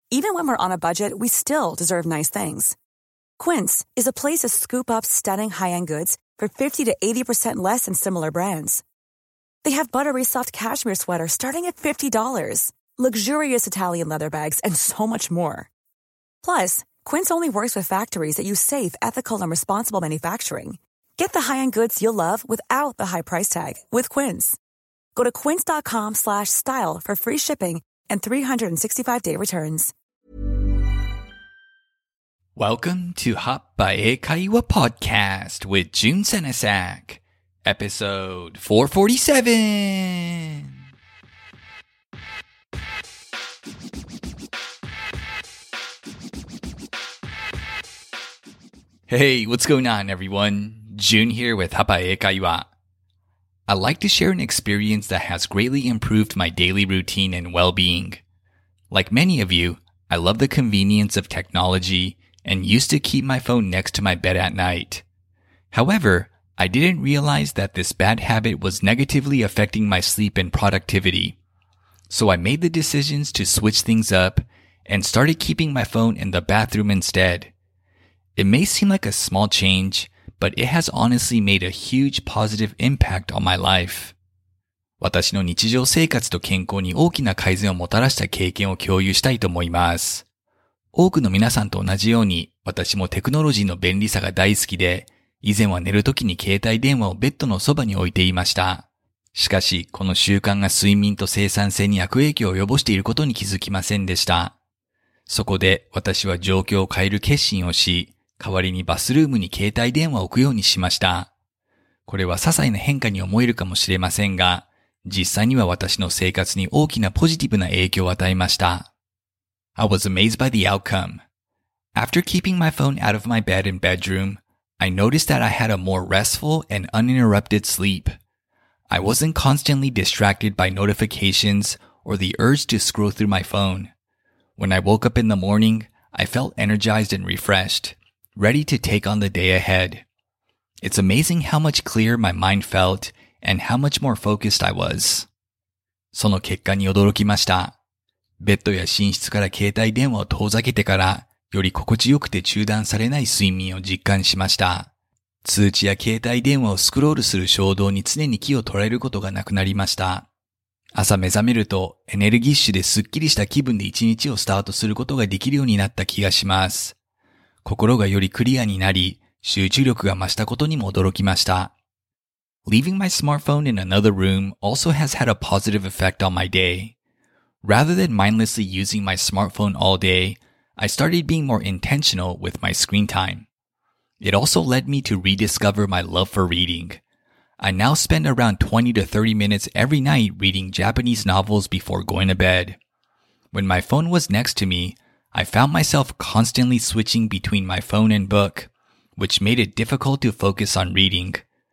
Even when we're on a budget, we still deserve nice things. Quince is a place to scoop up stunning high-end goods for 50 to 80% less than similar brands. They have buttery soft cashmere sweaters starting at $50, luxurious Italian leather bags, and so much more. Plus, Quince only works with factories that use safe, ethical, and responsible manufacturing. Get the high-end goods you'll love without the high price tag with Quince. Go to quince.com/style for free shipping and 365-day returns. Welcome to Hot by Eikaiwa Podcast with Jun Senesak, episode 447. Hey, what's going on, everyone? Jun here with Hot by Eikaiwa. I'd like to share an experience that has greatly improved my daily routine and well-being. Like many of you, I love the convenience of technology and used to keep my phone next to my bed at night. However, I didn't realize that this bad habit was negatively affecting my sleep and productivity. So I made the decisions to switch things up and started keeping my phone in the bathroom instead. It may seem like a small change, but it has honestly made a huge positive impact on my life. 私の日常生活と健康に大きな改善をもたらした経験を共有したいと思います。多くの皆さんと同じように、私もテクノロジーの便利さが大好きで、以前は寝るときに携帯電話をベッドのそばに置いていました。しかし、この習慣が睡眠と生産性に悪影響を及ぼしていることに気づきませんでした。そこで、私は状況を変える決心をし、代わりにバスルームに携帯電話を置くようにしました。これは些細な変化に思えるかもしれませんが、実際には私の生活に大きなポジティブな影響を与えました。I was amazed by the outcome. After keeping my phone out of my bed and bedroom, I noticed that I had a more restful and uninterrupted sleep. I wasn't constantly distracted by notifications or the urge to scroll through my phone. When I woke up in the morning, I felt energized and refreshed, ready to take on the day ahead. It's amazing how much clearer my mind felt and how much more focused I was. その結果に驚きました。ベッドや寝室から携帯電話を遠ざけてから、より心地よくて中断されない睡眠を実感しました。通知や携帯電話をスクロールする衝動に常に気を取られることがなくなりました。朝目覚めるとエネルギッシュですっきりした気分で一日をスタートすることができるようになった気がします。心がよりクリアになり、集中力が増したことにも驚きました。Leaving my smartphone in another room also has had a positive effect on my day. Rather than mindlessly using my smartphone all day, I started being more intentional with my screen time. It also led me to rediscover my love for reading. I now spend around 20 to 30 minutes every night reading Japanese novels before going to bed. When my phone was next to me, I found myself constantly switching between my phone and book, which made it difficult to focus on reading.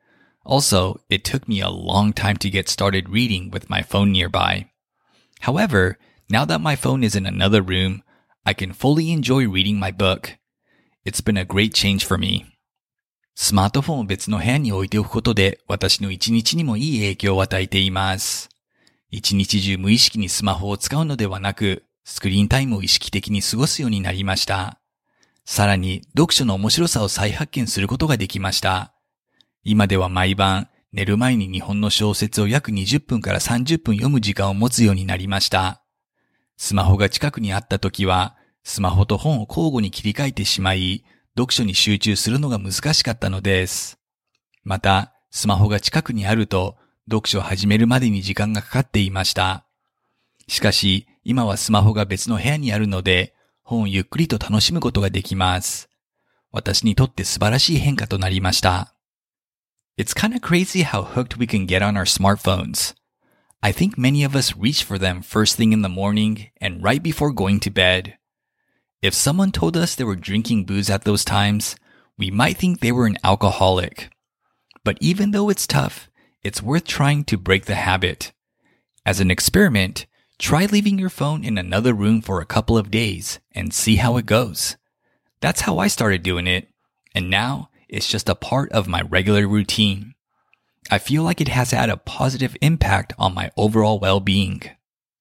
Also, it took me a long time to get started reading with my phone nearby. However, now that my phone is in another room, I can fully enjoy reading my book. It's been a great change for me. スマートフォンを別の部屋に置いておくことで私の一日にもいい影響を与えています。一日中無意識にスマホを使うのではなく、スクリーンタイムを意識的に過ごすようになりました。さらに読書の面白さを再発見することができました。今では毎晩寝る前に日本の小説を約20分から30分読む時間を持つようになりました。スマホが近くにあった時は、スマホと本を交互に切り替えてしまい、読書に集中するのが難しかったのです。また、スマホが近くにあると、読書を始めるまでに時間がかかっていました。しかし、今はスマホが別の部屋にあるので、本をゆっくりと楽しむことができます。私にとって素晴らしい変化となりました。It's kind of crazy how hooked we can get on our smartphones. I think many of us reach for them first thing in the morning and right before going to bed. If someone told us they were drinking booze at those times, we might think they were an alcoholic. But even though it's tough, it's worth trying to break the habit. As an experiment, try leaving your phone in another room for a couple of days and see how it goes. That's how I started doing it, and now it's just a part of my regular routine. I feel like it has had a positive impact on my overall well-being.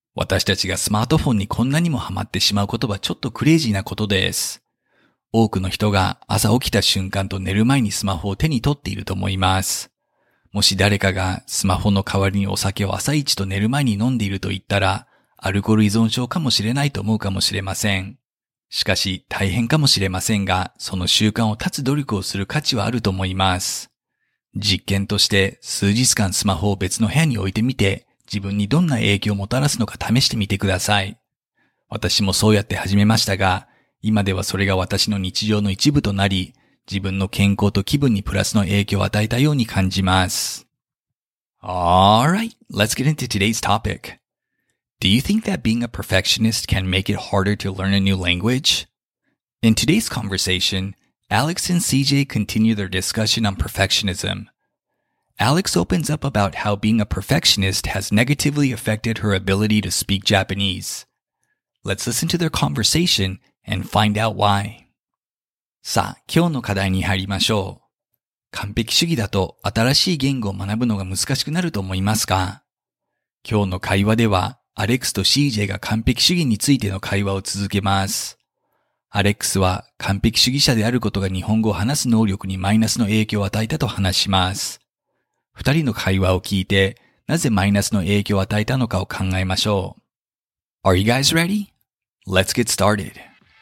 私たちがスマートフォンにこんなにもハマってしまうことはちょっとクレイジーなことです。多くの人が朝起きた瞬間と寝る前にスマホを手に取っていると思います。もし誰かがスマホの代わりにお酒を朝一と寝る前に飲んでいると言ったら、アルコール依存症かもしれないと思うかもしれません。しかし大変かもしれませんが、その習慣を断つ努力をする価値はあると思います。実験として数日間スマホを別の部屋に置いてみて、自分にどんな影響をもたらすのか試してみてください。私もそうやって始めましたが、今ではそれが私の日常の一部となり、自分の健康と気分にプラスの影響を与えたように感じます。Alright, let's get into today's topic. Do you think that being a perfectionist can make it harder to learn a new language? In today's conversation, Alex and CJ continue their discussion on perfectionism. Alex opens up about how being a perfectionist has negatively affected her ability to speak Japanese. Let's listen to their conversation and find out why. さあ、今日の課題に入りましょう。完璧主義だと新しい言語を学ぶのが難しくなると思いますか？今日の会話では、アレックスと CJ が完璧主義についての会話を続けます。アレックスは完璧主義者であることが日本語を話す能力にマイナスの影響を与えたと話します。二人の会話を聞いて、なぜマイナスの影響を与えたのかを考えましょう。Are you guys ready? Let's get started.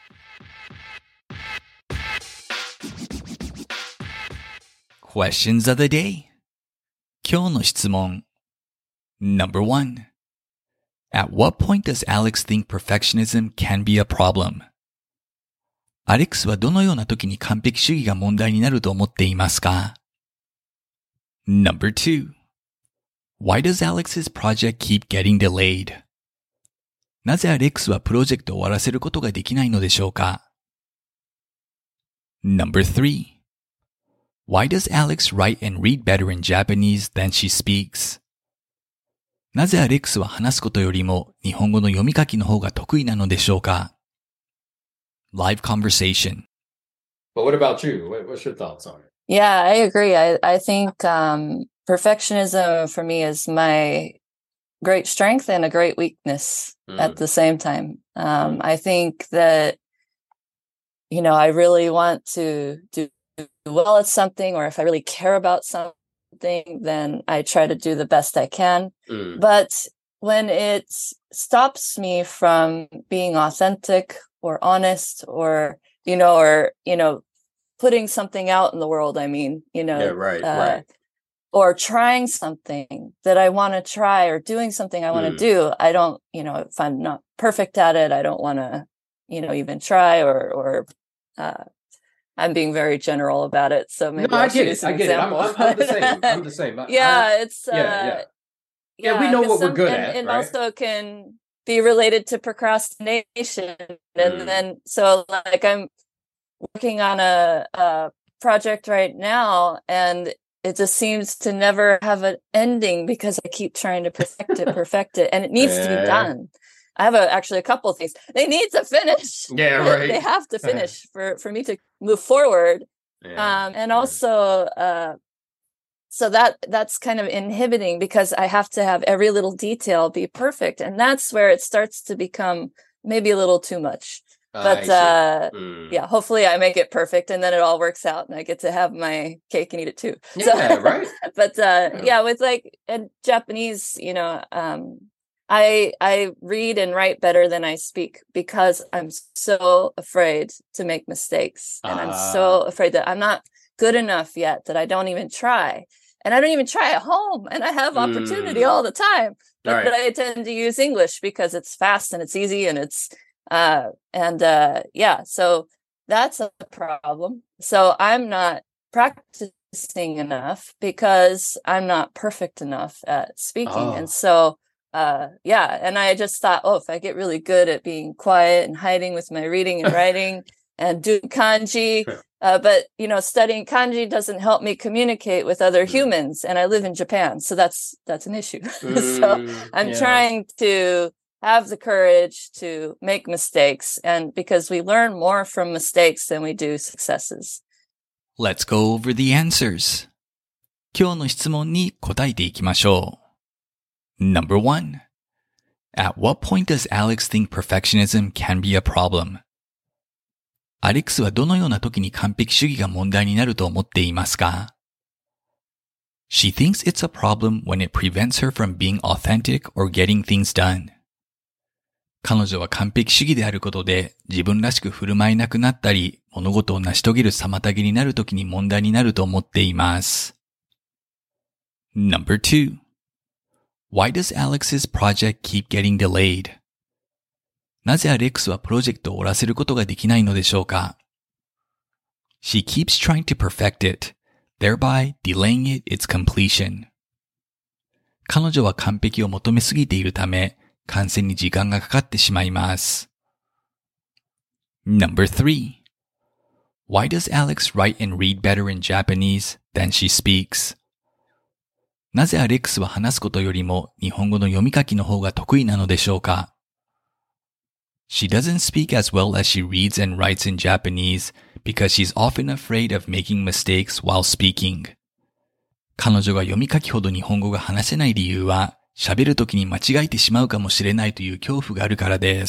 Questions of the day. 今日の質問。Number 1. At what point does Alex think perfectionism can be a problem? アレックスはどのような時に完璧主義が問題になると思っていますか？ Number 2. Why does Alex's project keep getting delayed? なぜアレックスはプロジェクトを終わらせることができないのでしょうか？ Number 3. Why does Alex write and read better in Japanese than she speaks? なぜアレックスは話すことよりも日本語の読み書きの方が得意なのでしょうか？ Live conversation. But what about you? What's your thoughts on it? Yeah, I agree. I think perfectionism for me is my great strength and a great weakness at the same time. I think that, I really want to do well at something, or if I really care about something, then I try to do the best I can. But when it stops me from being authentic or honest or putting something out in the world, right. Or trying something that I want to try or doing something I want to do, I don't, if I'm not perfect at it, I don't want to, even try or I'm being very general about it. So maybe I get it. I'm the same. We know what we're good at. And right? also can be related to procrastination. And then, so like I'm working on a project right now, and it just seems to never have an ending because I keep trying to perfect it. And it needs to be done. I have actually a couple of things. They need to finish. Yeah, right. They have to finish for me to move forward. And also, so that's kind of inhibiting because I have to have every little detail be perfect. And that's where it starts to become maybe a little too much. But hopefully I make it perfect and then it all works out and I get to have my cake and eat it too. Yeah, right. But with like in Japanese, I read and write better than I speak because I'm so afraid to make mistakes. And I'm so afraid that I'm not good enough yet, that I don't even try. And I don't even try at home. And I have opportunity all the time. But I tend to use English because it's fast and it's easy and it's, so that's a problem. So I'm not practicing enough because I'm not perfect enough at speaking. And so, and I just thought, if I get really good at being quiet and hiding with my reading and writing and doing kanji, but studying kanji doesn't help me communicate with other humans. And I live in Japan, so that's an issue. So I'm trying to have the courage to make mistakes, and because we learn more from mistakes than we do successes. Let's go over the answers. 今日の質問に答えていきましょう。Number 1. At what point does Alex think perfectionism can be a problem? アレックスはどのような時に完璧主義が問題になると思っていますか? She thinks it's a problem when it prevents her from being authentic or getting things done. 彼女は完璧主義であることで自分らしく振る舞えなくなったり、物事を成し遂げる妨げになる時に問題になると思っています。Number 2. Why does Alex's project keep getting delayed? なぜアレックスはプロジェクトを終わらせることができないのでしょうか? She keeps trying to perfect it, thereby delaying its completion. 彼女は完璧を求めすぎているため、完成に時間がかかってしまいます。Number 3. Why does Alex write and read better in Japanese than she speaks? なぜアレックスは話すことよりも日本語の読み書きの方が得意なのでしょうか? She doesn't speak as well as she reads and writes in Japanese because she's often afraid of making mistakes while speaking. 彼女が読み書きほど日本語が話せない理由は、喋るときに間違えてしまうかもしれないという恐怖があるからです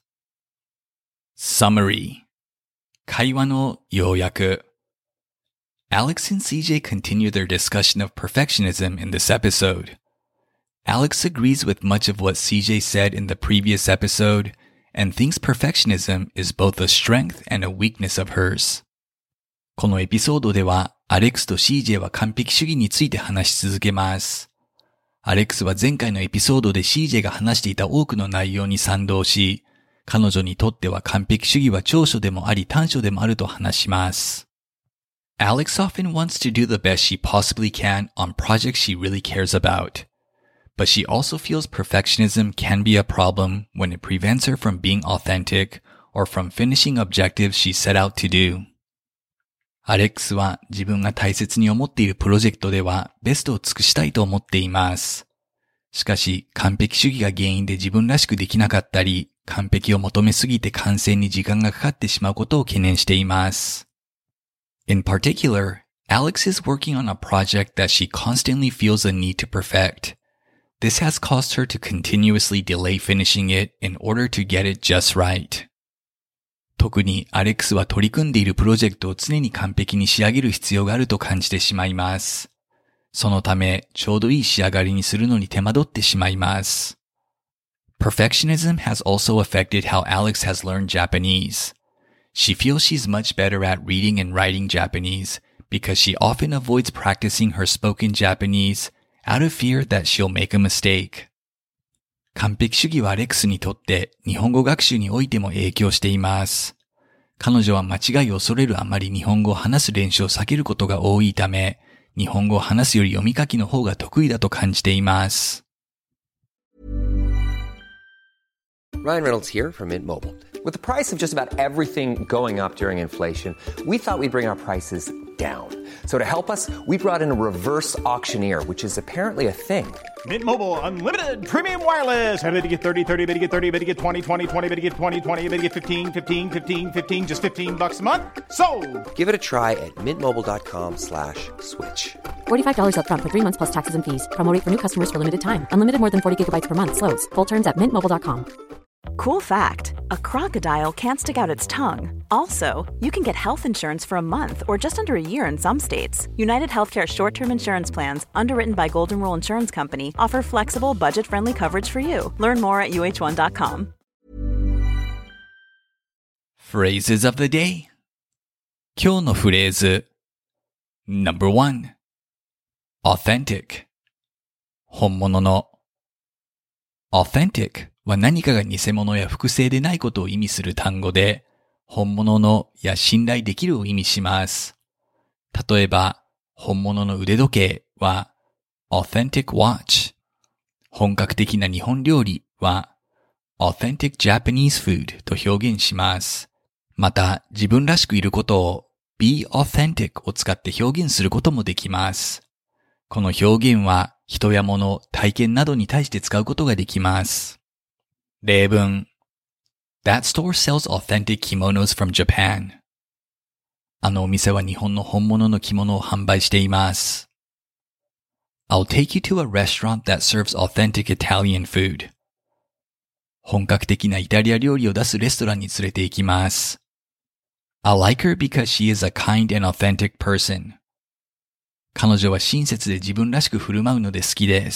。Summary. 会話の要約。Alex and CJ continue their discussion of perfectionism in this episode. Alex agrees with much of what CJ said in the previous episode and thinks perfectionism is both a strength and a weakness of hers. このエピソードでは、アレックスと CJ は完璧主義について話し続けます。アレックスは前回のエピソードで CJ が話していた多くの内容に賛同し、彼女にとっては完璧主義は長所でもあり短所でもあると話します。Alex often wants to do the best she possibly can on projects she really cares about. But she also feels perfectionism can be a problem when it prevents her from being authentic or from finishing objectives she set out to do. アレックスは自分が大切に思っているプロジェクトではベストを尽くしたいと思っています。しかし完璧主義が原因で自分らしくできなかったり、完璧を求めすぎて完成に時間がかかってしまうことを懸念しています。In particular, Alex is working on a project that she constantly feels a need to perfect.This has caused her to continuously delay finishing it in order to get it just right. 特にアレックスは取り組んでいるプロジェクトを常に完璧に仕上げる必要があると感じてしまいます。そのため、ちょうどいい仕上がりにするのに手間取ってしまいます。Perfectionism has also affected how Alex has learned Japanese. She feels she's much better at reading and writing Japanese because she often avoids practicing her spoken Japanese.Out of fear that she'll make a mistake. 完璧主義はアレックスにとって日本語学習においても影響しています。彼女は間違いを恐れるあまり日本語を話す練習を避けることが多いため、日本語を話すより読み書きの方が得意だと感じています。 Ryan Reynolds here from Mint Mobile. With the price of just about everything going up during inflation, we thought we'd bring our prices down. So to help us, we brought in a reverse auctioneer, which is apparently a thing. Mint Mobile Unlimited Premium Wireless. How to get 30, 30, bit to get 30, bit to get 20, 20, 20, bit to get 20, 20, bit to get 15, 15, 15, 15, just $15 a month? Sold! Give it a try at mintmobile.com/switch. $45 up front for 3 months plus taxes and fees. Promo rate for new customers for limited time. Unlimited more than 40 gigabytes per month. Slows full terms at mintmobile.com. Cool fact, a crocodile can't stick out its tongue. Also, you can get health insurance for a month or just under a year in some states. United Healthcare short-term insurance plans, underwritten by Golden Rule Insurance Company, offer flexible, budget-friendly coverage for you. Learn more at uh1.com. Phrases of the day. 今日のフレーズ Number 1 Authentic 本物の Authenticは何かが偽物や複製でないことを意味する単語で、本物のや信頼できるを意味します。例えば、本物の腕時計は authentic watch。本格的な日本料理は authentic Japanese food と表現します。また、自分らしくいることを be authentic を使って表現することもできます。この表現は人や物、体験などに対して使うことができます。例文 That store sells authentic kimonos from Japan. あのお店は日本の本物の着物を販売しています。I'll take you to a restaurant that serves authentic Italian food. 本格的なイタリア料理を出すレストランに連れて行きます。I like her because she is a kind and authentic person. 彼女は親切で自分らしく振る舞うので好きです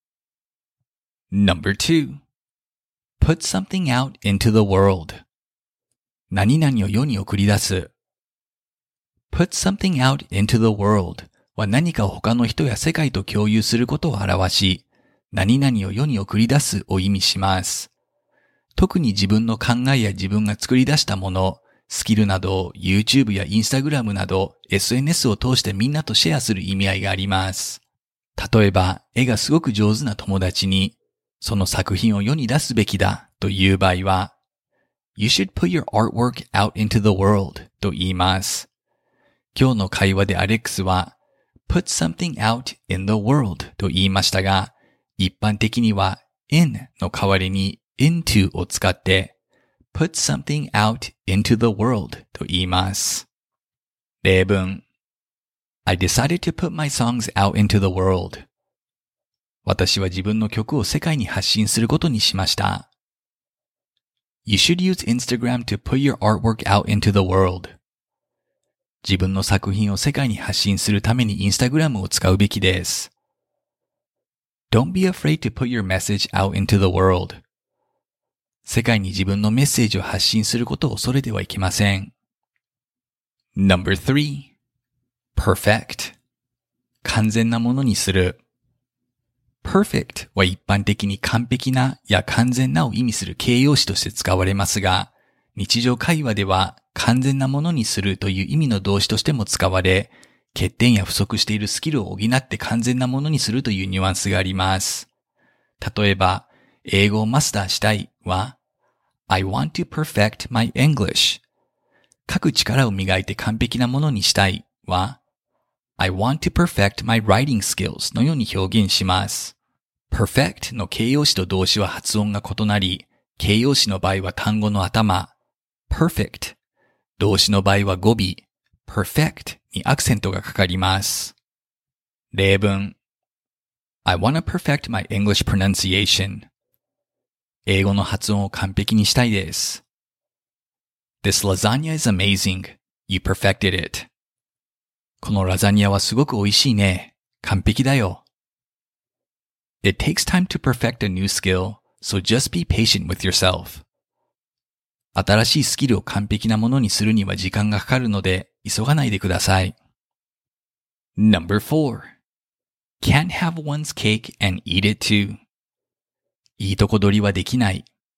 。Number 2. Put something out into the world. 何々を世に送り出す。Put something out into the world は何かを他の人や世界と共有することを表し、何々を世に送り出すを意味します。特に自分の考えや自分が作り出したもの、スキルなどを YouTube や Instagram など SNS を通してみんなとシェアする意味合いがあります。例えば、絵がすごく上手な友達に、その作品を世に出すべきだという場合は、You should put your artwork out into the world と言います。今日の会話でアレックスは、put something out in the world と言いましたが、一般的には in の代わりに into を使って、put something out into the world と言います。例文 I decided to put my songs out into the world. 私は自分の曲を世界に発信することにしました。You should use Instagram to put your artwork out into the world. 自分の作品を世界に発信するために Instagram を使うべきです。Don't be afraid to put your message out into the world. 世界に自分のメッセージを発信することを恐れてはいけません。Number 3. Perfect. 完全なものにする。Perfect は一般的に完璧なや完全なを意味する形容詞として使われますが、日常会話では完全なものにするという意味の動詞としても使われ、欠点や不足しているスキルを補って完全なものにするというニュアンスがあります。例えば、英語をマスターしたいは、I want to perfect my English. 書く力を磨いて完璧なものにしたいは、I want to perfect my writing skills のように表現します。perfect の形容詞と動詞は発音が異なり、形容詞の場合は単語の頭、perfect。動詞の場合は語尾、perfect にアクセントがかかります。例文 I want to perfect my English pronunciation. 英語の発音を完璧にしたいです。This lasagna is amazing. You perfected it. このラザニアはすごく美味しいね。完璧だよ。It takes time to perfect a new skill, so just be patient with yourself. 新しいスキルを完璧なものにするには時間がかかるので、急がないでください。Number 4. Can't have one's cake and eat it too. いいとこ取りはできない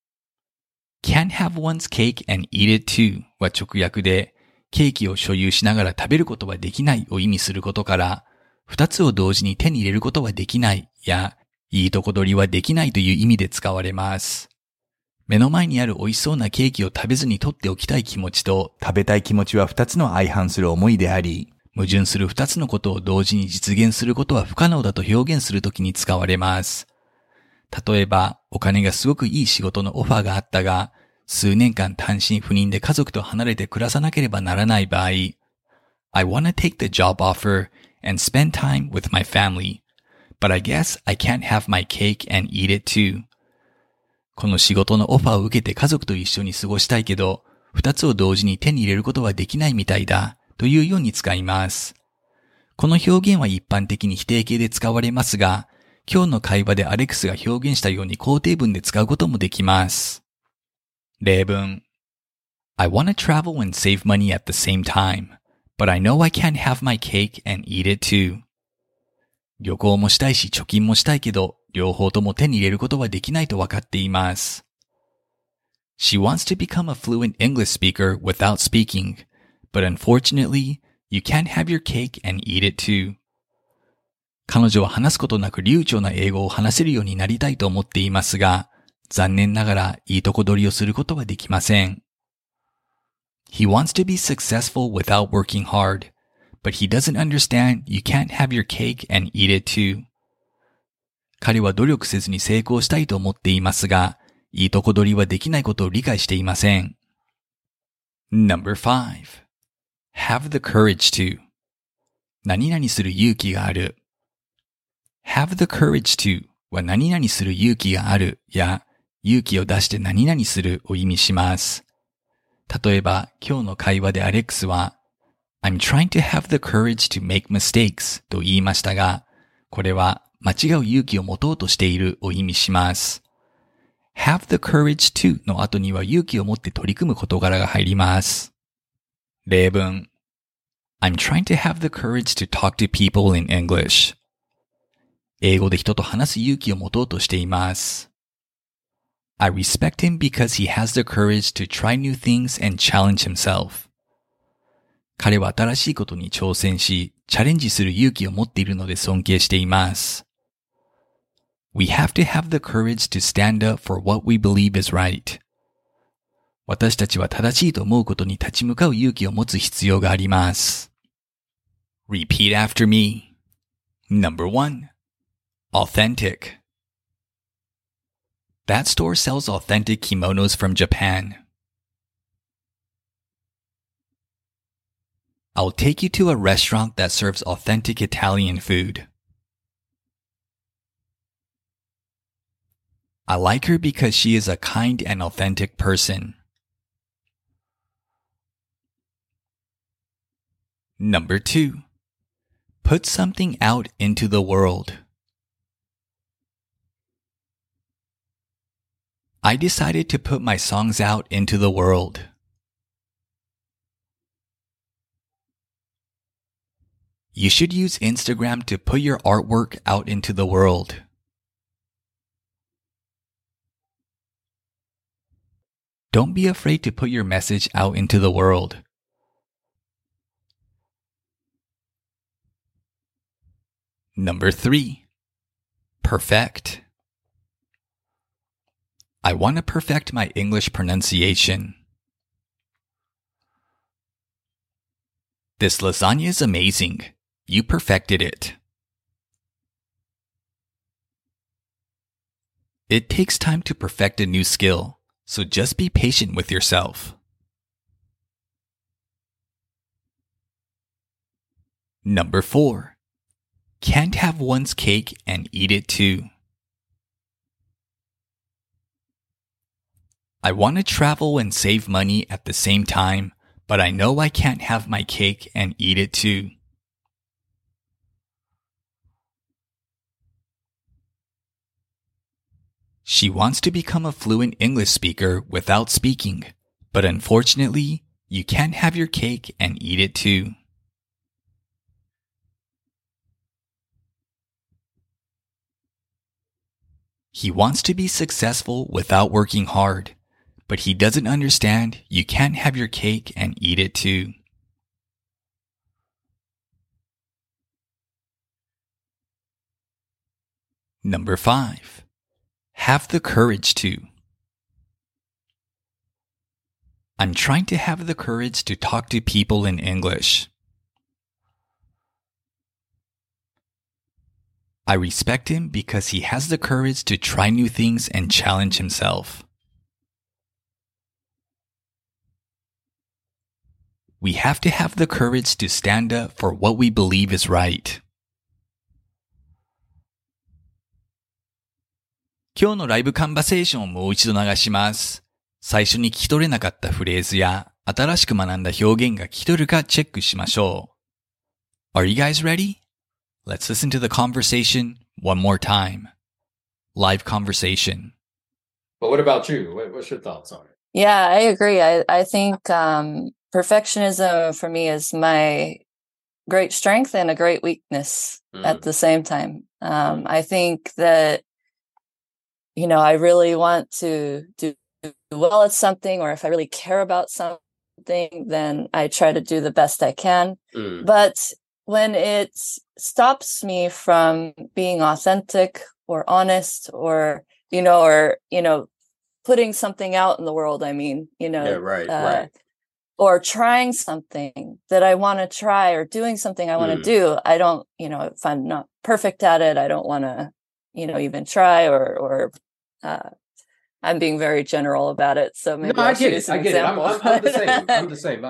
。Can't have one's cake and eat it too は直訳で、ケーキを所有しながら食べることはできないを意味することから、二つを同時に手に入れることはできないや、いいとこ取りはできないという意味で使われます。目の前にある美味しそうなケーキを食べずに取っておきたい気持ちと、食べたい気持ちは二つの相反する思いであり、矛盾する二つのことを同時に実現することは不可能だと表現するときに使われます。例えば、お金がすごくいい仕事のオファーがあったが、数年間単身赴任で家族と離れて暮らさなければならない場合、I wanna take the job offer and spend time with my family, but I guess I can't have my cake and eat it too. この仕事のオファーを受けて家族と一緒に過ごしたいけど、二つを同時に手に入れることはできないみたいだ、というように使います。この表現は一般的に否定形で使われますが、今日の会話でアレックスが表現したように肯定文で使うこともできます。例文 I want to travel and save money at the same time, but I know I can't have my cake and eat it too. 旅行もしたいし貯金もしたいけど、両方とも手に入れることはできないと分かっています。She wants to become a fluent English speaker without speaking, but unfortunately, you can't have your cake and eat it too. 彼女は話すことなく流暢な英語を話せるようになりたいと思っていますが、残念ながらいいとこ取りをすることはできません。He wants to be successful without working hard, but he doesn't understand you can't have your cake and eat it too. 彼は努力せずに成功したいと思っていますが、いいとこ取りはできないことを理解していません。Number 5. Have the courage to. 何々する勇気がある。Have the courage to は何々する勇気があるや勇気を出して何々するを意味します。例えば、今日の会話でアレックスは、I'm trying to have the courage to make mistakes と言いましたが、これは間違う勇気を持とうとしているを意味します。have the courage to の後には勇気を持って取り組む事柄が入ります。例文 I'm trying to have the courage to talk to people in English. 英語で人と話す勇気を持とうとしています。I respect him because he has the courage to try new things and challenge himself. 彼は新しいことに挑戦し、チャレンジする勇気を持っているので尊敬しています。We have to have the courage to stand up for what we believe is right. 私たちは正しいと思うことに立ち向かう勇気を持つ必要があります。Repeat after me. Number 1. Authentic. That store sells authentic kimonos from Japan. I'll take you to a restaurant that serves authentic Italian food. I like her because she is a kind and authentic person. Number 2. Put something out into the world. I decided to put my songs out into the world. You should use Instagram to put your artwork out into the world. Don't be afraid to put your message out into the world. Number 3. Perfect. I want to perfect my English pronunciation. This lasagna is amazing. You perfected it. It takes time to perfect a new skill, so just be patient with yourself. Number 4. Can't have one's cake and eat it too. I want to travel and save money at the same time, but I know I can't have my cake and eat it too. She wants to become a fluent English speaker without speaking, but unfortunately, you can't have your cake and eat it too. He wants to be successful without working hard, but he doesn't understand you can't have your cake and eat it too. Number 5. Have the courage to. I'm trying to have the courage to talk to people in English. I respect him because he has the courage to try new things and challenge himself. We have to have the courage to stand up for what we believe is right. 今日のライブカンバセーションをもう一度流します。最初に聞き取れなかったフレーズや新しく学んだ表現が聞き取るかチェックしましょう。Are you guys ready? Let's listen to the conversation one more time. Live conversation. But what about you? What's your thoughts on it? Yeah, I agree. I think perfectionism for me is my great strength and a great weakness at the same time. I think that, I really want to do well at something, or if I really care about something, then I try to do the best I can. But when it stops me from being authentic or honest or putting something out in the world, right. Or trying something that I want to try, or doing something I want to do, I don't, if I'm not perfect at it, I don't want to, even try, or I'm being very general about it. So maybe I get it. I'm the same.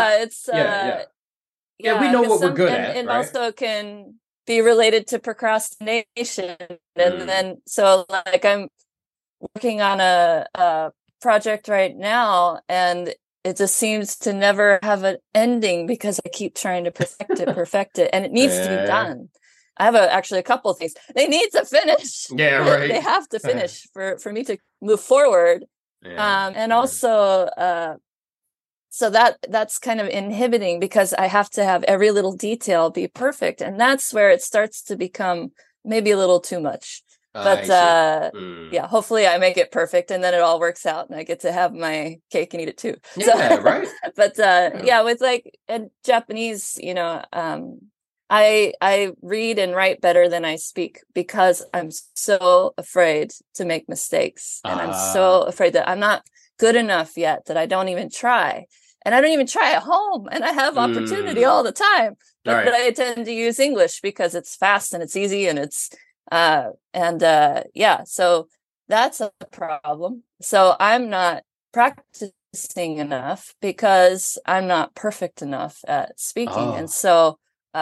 We know what we're good at. And right? also can be related to procrastination. And then, so like working on a project right now, and it just seems to never have an ending because I keep trying to perfect it, and it needs to be done. I have actually a couple of things. They need to finish. Yeah, right. They have to finish for me to move forward. And also, so that's kind of inhibiting because I have to have every little detail be perfect. And that's where it starts to become maybe a little too much. But yeah, hopefully I make it perfect and then it all works out and I get to have my cake and eat it too. Yeah, right. But yeah, with like in Japanese, you know, I read and write better than I speak because I'm so afraid to make mistakes. And I'm so afraid that I'm not good enough yet, that I don't even try. And I don't even try at home. And I have opportunity all the time. But I tend to use English because it's fast and it's easy and it's, yeah, so that's a problem. So I'm not practicing enough because I'm not perfect enough at speaking. And so,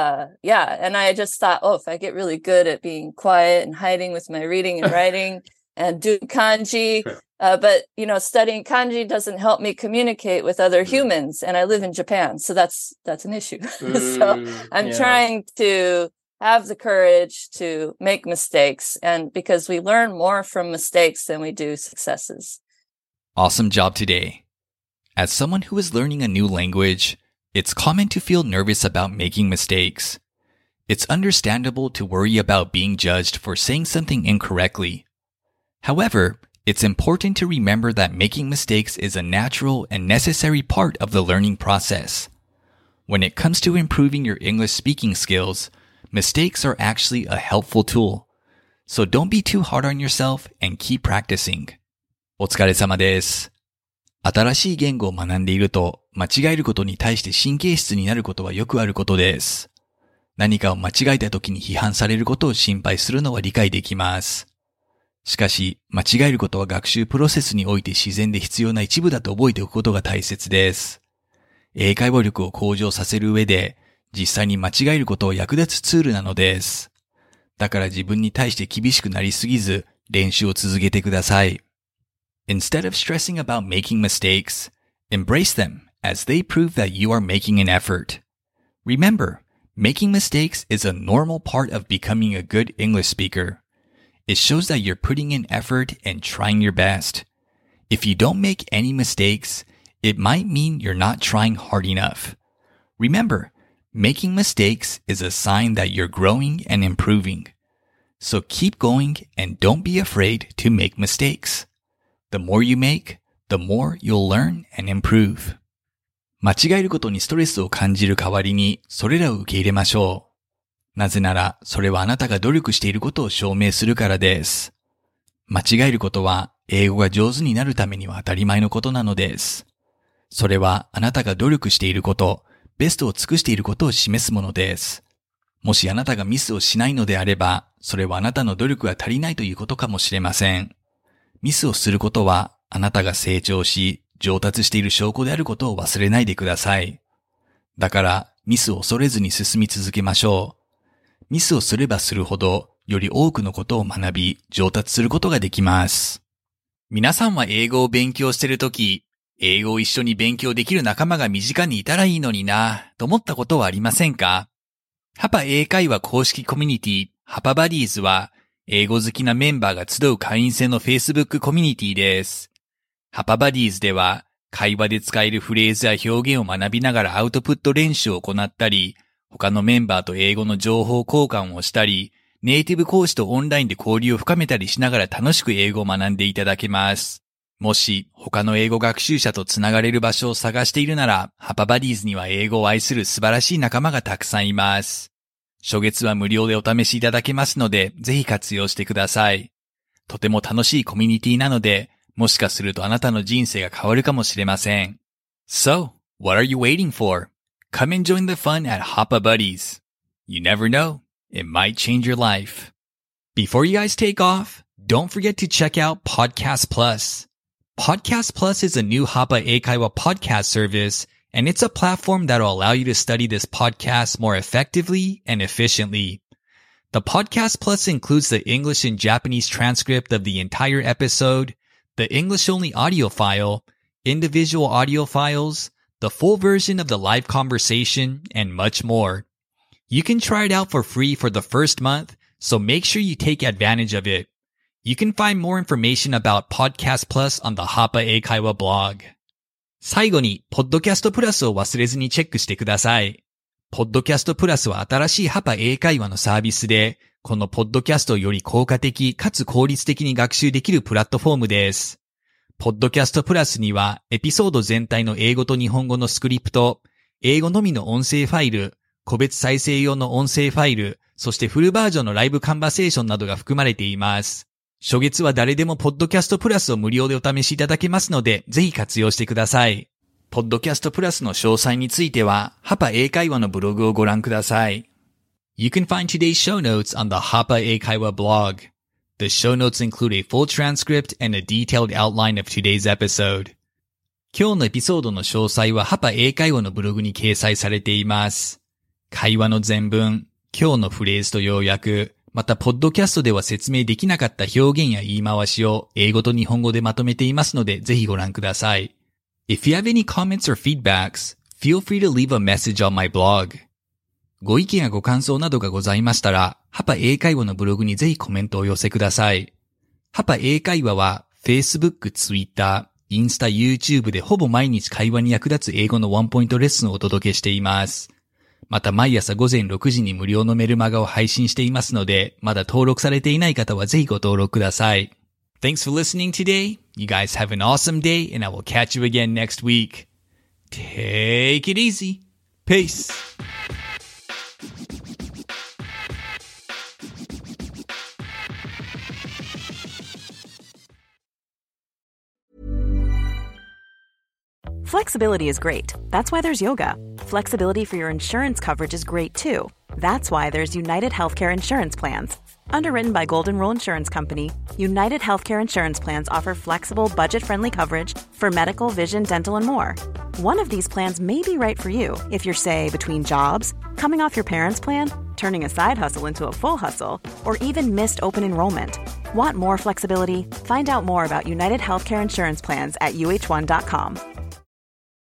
yeah, and I just thought, if I get really good at being quiet and hiding with my reading and writing and do kanji, but, you know, studying kanji doesn't help me communicate with other humans. And I live in Japan, so that's an issue. So I'm trying to have the courage to make mistakes, and because we learn more from mistakes than we do successes. Awesome job today. As someone who is learning a new language, it's common to feel nervous about making mistakes. It's understandable to worry about being judged for saying something incorrectly. However, it's important to remember that making mistakes is a natural and necessary part of the learning process. When it comes to improving your English speaking skills, mistakes are actually a helpful tool. So don't be too hard on yourself and keep practicing. お疲れ様です。新しい言語を学んでいると、間違えることに対して神経質になることはよくあることです。何かを間違えた時に批判されることを心配するのは理解できます。しかし、間違えることは学習プロセスにおいて自然で必要な一部だと覚えておくことが大切です。英会話力を向上させる上で、実際に間違えることは役立つツールなのです。だから自分に対して厳しくなりすぎず、練習を続けてください。Instead of stressing about making mistakes, embrace them as they prove that you are making an effort. Remember, making mistakes is a normal part of becoming a good English speaker. It shows that you're putting in effort and trying your best. If you don't make any mistakes, it might mean you're not trying hard enough. Remember, making mistakes is a sign that you're growing and improving. So keep going and don't be afraid to make mistakes. The more you make, the more you'll learn and improve. 間違えることにストレスを感じる代わりに、それらを受け入れましょう。なぜなら、それはあなたが努力していることを証明するからです。間違えることは、英語が上手になるためには当たり前のことなのです。それはあなたが努力していること、ベストを尽くしていることを示すものです。もしあなたがミスをしないのであれば、それはあなたの努力が足りないということかもしれません。ミスをすることは、あなたが成長し、上達している証拠であることを忘れないでください。だから、ミスを恐れずに進み続けましょう。ミスをすればするほど、より多くのことを学び、上達することができます。皆さんは英語を勉強しているとき、英語を一緒に勉強できる仲間が身近にいたらいいのにな、と思ったことはありませんか？ハパ英会話公式コミュニティ、ハパバディーズは、英語好きなメンバーが集う会員制の Facebook コミュニティです。ハパバディーズでは、会話で使えるフレーズや表現を学びながらアウトプット練習を行ったり、他のメンバーと英語の情報交換をしたり、ネイティブ講師とオンラインで交流を深めたりしながら楽しく英語を学んでいただけます。もし、他の英語学習者とつながれる場所を探しているなら、ハパバディーズには英語を愛する素晴らしい仲間がたくさんいます。初月は無料でお試しいただけますので、ぜひ活用してください。とても楽しいコミュニティなので、もしかするとあなたの人生が変わるかもしれません。So, what are you waiting for? Come and join the fun at Hapa Buddies. You never know. It might change your life. Before you guys take off, don't forget to check out Podcast Plus. Podcast Plus is a new Hapa Eikaiwa podcast service, and it's a platform that will allow you to study this podcast more effectively and efficiently. The Podcast Plus includes the English and Japanese transcript of the entire episode, the English-only audio file, individual audio files, the full version of the live conversation, and much more. You can try it out for free for the first month, so make sure you take advantage of it. You can find more information about Podcast Plus on the Hapa 英会話 blog. 最後に、Podcast Plus を忘れずにチェックしてください。Podcast Plus は新しいHapa 英会話のサービスで、このポッドキャストをより効果的かつ効率的に学習できるプラットフォームです。Podcast Plus には、エピソード全体の英語と日本語のスクリプト、英語のみの音声ファイル、個別再生用の音声ファイル、そしてフルバージョンのライブカンバセーションなどが含まれています。初月は誰でも Podcast Plus を無料でお試しいただけますので、ぜひ活用してください。Podcast Plus の詳細については、Hapa 英会話のブログをご覧ください。You can find today's show notes on the Hapa 英会話 blog. The show notes include a full transcript and a detailed outline of today's episode. 今日のエピソードの詳細はHapa 英会話のブログに掲載されています。会話の全文、今日のフレーズと要約、また、ポッドキャストでは説明できなかった表現や言い回しを英語と日本語でまとめていますので、ぜひご覧ください。If you have any comments or feedbacks, feel free to leave a message on my blog. ご意見やご感想などがございましたら、Hapa 英会話のブログにぜひコメントをお寄せください。Hapa 英会話は、Facebook、Twitter、インスタ、YouTube でほぼ毎日会話に役立つ英語のワンポイントレッスンをお届けしています。また毎朝午前6時に無料のメルマガを配信していますので、まだ登録されていない方はぜひご登録ください。Thanks for listening today. You guys have an awesome day and I will catch you again next week. Take it easy. Peace. Flexibility is great. That's why there's yoga. Flexibility for your insurance coverage is great too. That's why there's United Healthcare Insurance Plans. Underwritten by Golden Rule Insurance Company, United Healthcare Insurance Plans offer flexible, budget-friendly coverage for medical, vision, dental, and more. One of these plans may be right for you if you're, say, between jobs, coming off your parents' plan, turning a side hustle into a full hustle, or even missed open enrollment. Want more flexibility? Find out more about United Healthcare Insurance Plans at uh1.com.